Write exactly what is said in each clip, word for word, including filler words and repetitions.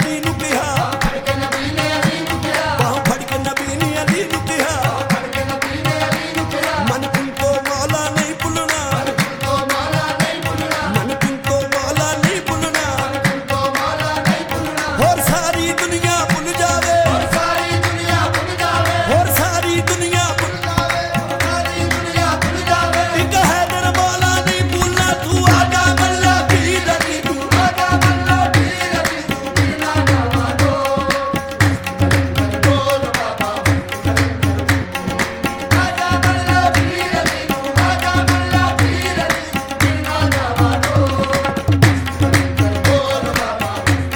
ਅਲੀ ਨੂੰ ਕਿਹਾ, ਬਾਹੋਂ ਫੜ ਕੇ ਨਬੀ ਨੇ ਅਲੀ ਨੂੰ ਕਿਹਾ, ਮਨ ਤੁਮਕੋ ਮੌਲਾ ਨਹੀਂ ਭੁੱਲਣਾ, ਮਨ ਤੁਮਕੋ ਮੌਲਾ ਨਹੀਂ ਭੁੱਲਣਾ, ਹੋਰ ਸਾਰੀ ਦੁਨੀਆ ਭੁੱਲ ਜਾਵੇ, ਹੋਰ ਸਾਰੀ ਦੁਨੀਆ ਭੁੱਲ ਜਾਵੇ, ਇੱਕ ਹੈਦਰ ਮੌਲਾ ਨਹੀਂ ਭੁੱਲਣਾ, ਤੂੰ ਆਜਾ ਮੱਲਾ ਪੀਰ ਅਲੀ, ਤੂੰ ਆਜਾ ਮੱਲਾ ਪੀਰ ਅਲੀ, ਤੂੰ ਮਿਲਣਾ ਜਾਵਾਂ ਦੋ, ਬੋਲ ਬਾਬਾ ਆਜਾ ਮੱਲਾ ਪੀਰ ਅਲੀ, ਤੂੰ ਆਜਾ ਮੱਲਾ ਪੀਰ ਅਲੀ, ਮਿਲਣਾ ਜਾਵਾਂ ਦੋ, ਬੋਲ ਬਾਬਾ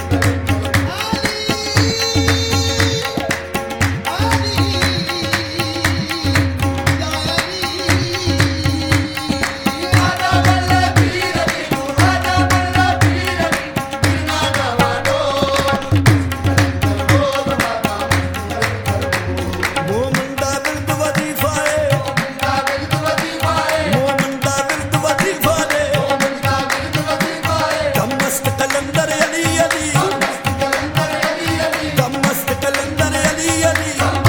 ਆਜਾ ਮੱਲਾ ਪੀਰ ਅਲੀ, ਤੂੰ ਆਜਾ ਮੱਲਾ ਪੀਰ ਅਲੀ, ਮਿਲਣਾ ਜਾਵਾਂ ਦੋ, ਬੋਲ ਬਾਬਾ ਮੋਮਨ ਦਾ ਵਿਰਦ ਵਜ਼ੀਫਾ ਏ, ਮੋਮਨ ਦਾ ਵਿਰਦ ਵਜ਼ੀਫਾ ਏ, ਕਮਸਤ ਕਲੰਦਰ ਅਲੀ ਅਲੀ, ਕਮਸਤ ਕਲੰਦਰ ਅਲੀ ਅਲੀ,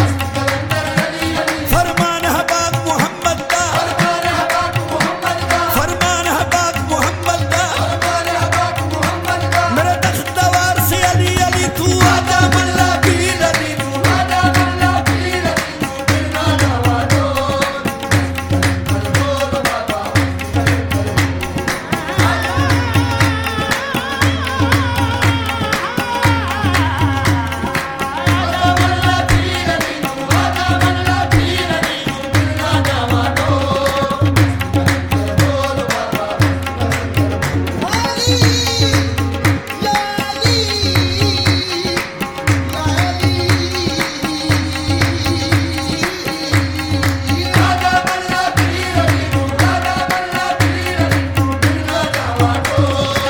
ਫਰਮਾਨ ਹੈ ਪਾਕ ਮੁਹੰਮਦ ਦਾ, ਫਰਮਾਨ ਹੈ ਪਾਕ ਮੁਹੰਮਦ ਦਾ, ਮੇਰੇ ਤਖ਼ਤ ਦਾ ਵਾਰਿਸ ਅਲੀ ਅਲੀ, ਤੂੰ ਆਜਾ ਮੱਲਾ ਪੀਰ ਅਲੀ, ਤੂੰ ਆਜਾ ਮੱਲਾ ਪੀਰ ਅਲੀ, ਤੂੰ ਮਿਲਣਾ ਜਾਵਾਂ ਦੋ, ਬੋਲ ਬਾਬਾ ਆਜਾ ਮੱਲਾ ਪੀਰ ਅਲੀ, ਤੂੰ ਆਜਾ ਮੱਲਾ ਪੀਰ ਅਲੀ, ਤੂੰ ਮਿਲਣਾ ਜਾਵਾਂ ਦੋ, ਬੋਲ ਬਾਬਾ ਆਜਾ ਮੱਲਾ ਪੀਰ ਅਲੀ, ਤੂੰ ਆਜਾ ਮੱਲਾ ਪੀਰ ਅਲੀ, ਤੂੰ ਮਿਲਣਾ ਜਾਵਾਂ ਦੋ,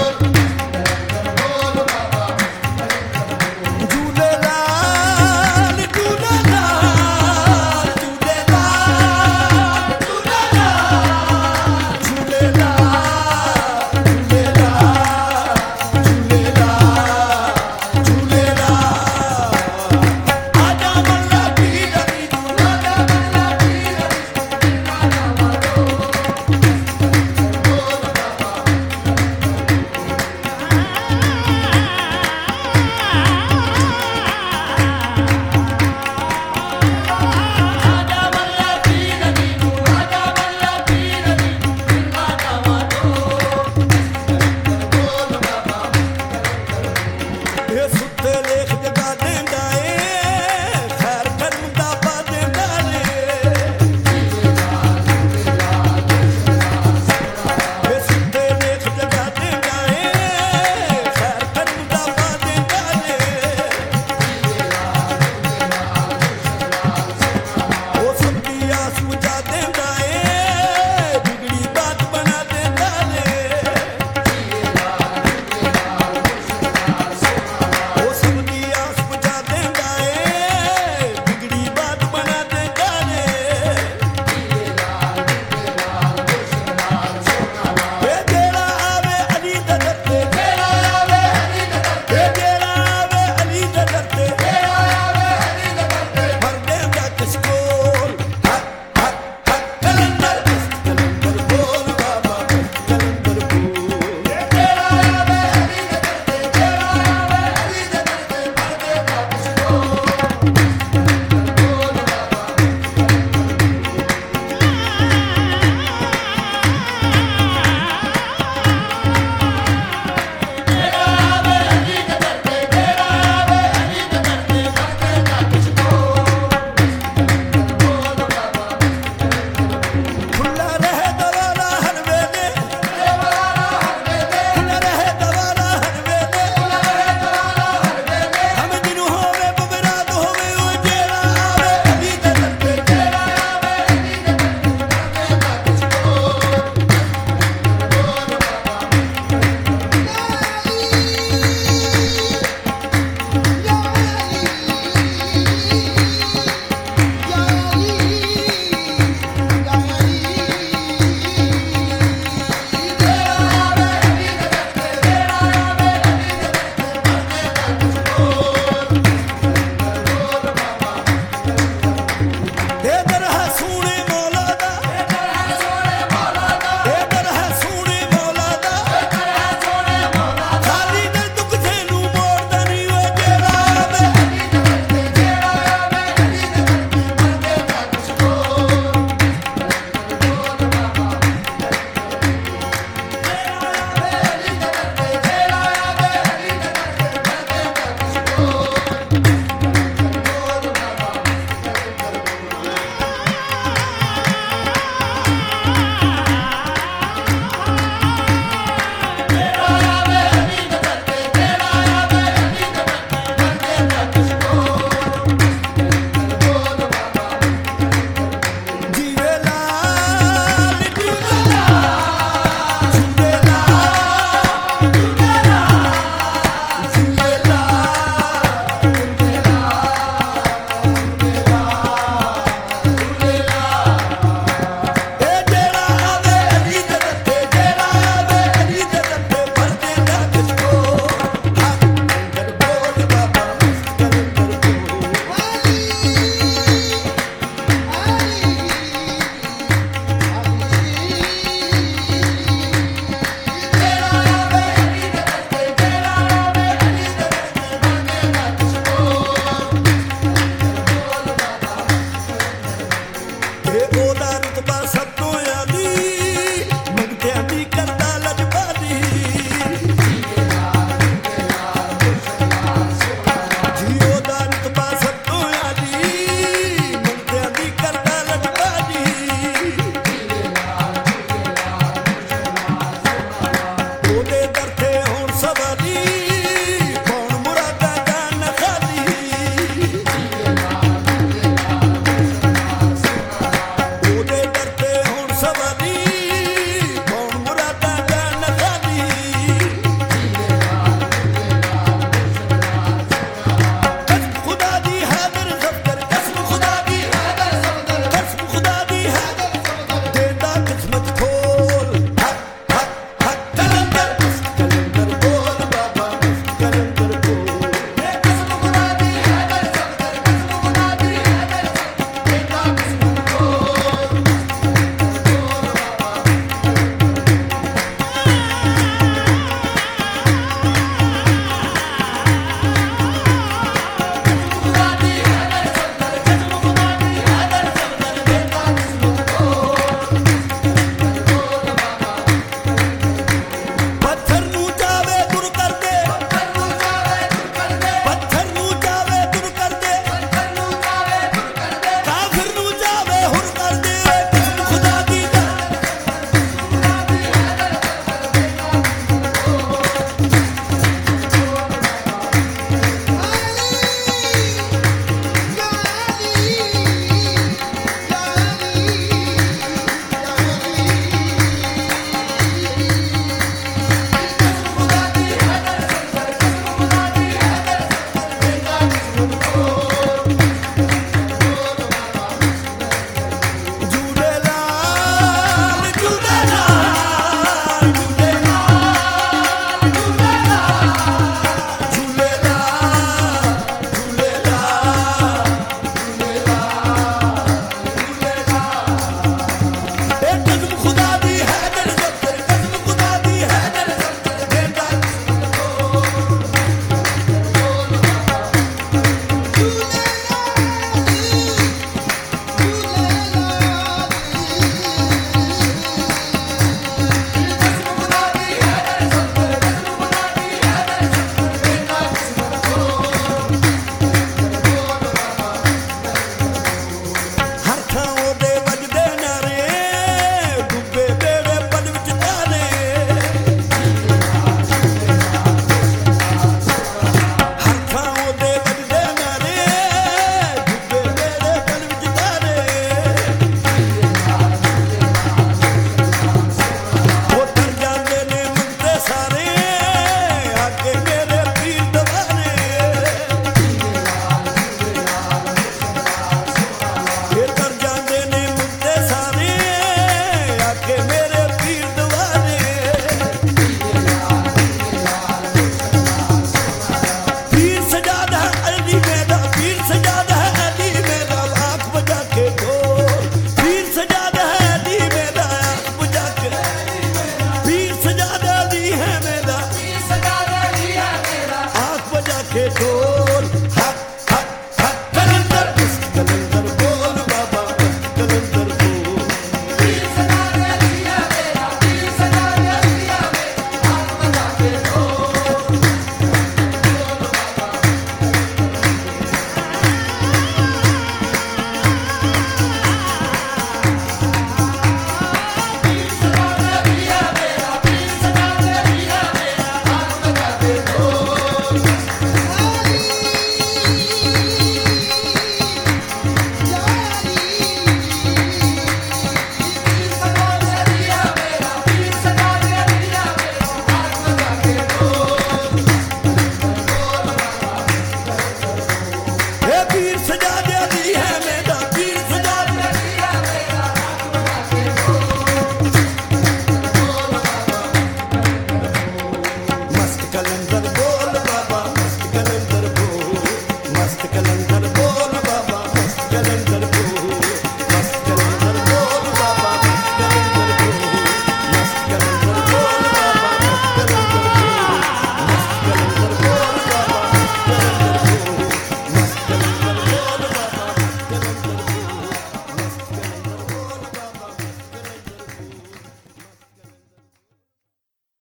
ਬੋਲ ਬਾਬਾ ਝੂਲੇ ਲਾਲ ਝੂਲੇ ਲਾਲ ਝੂਲੇ ਲਾਲ ਝੂਲੇ ਲਾਲ ਝੂਲੇ ਲਾਲ ਝੂਲੇ ਲਾਲ ਝੂਲੇ ਲਾਲ ਝੂਲੇ ਲਾਲ ਆਜਾ ਮੱਲਾ ਪੀਰ ਅਲੀ, ਤੂੰ ਆਜਾ ਮੱਲਾ ਪੀਰ ਅਲੀ, ਮਿਲਣਾ ਜਾਵਾਂ ਦੋ, ਬੋਲ ਬਾਬਾ ਆਜਾ ਮੱਲਾ ਪੀਰ ਅਲੀ, ਤੂੰ ਆਜਾ ਮੱਲਾ ਪੀਰ ਅਲੀ, ਮਿਲਣਾ ਜਾਵਾਂ ਦੋ, ਬੋਲ ਬਾਬਾ ਇਹ ਸੁੱਤੇ ਲੇਖ ਜਗਾ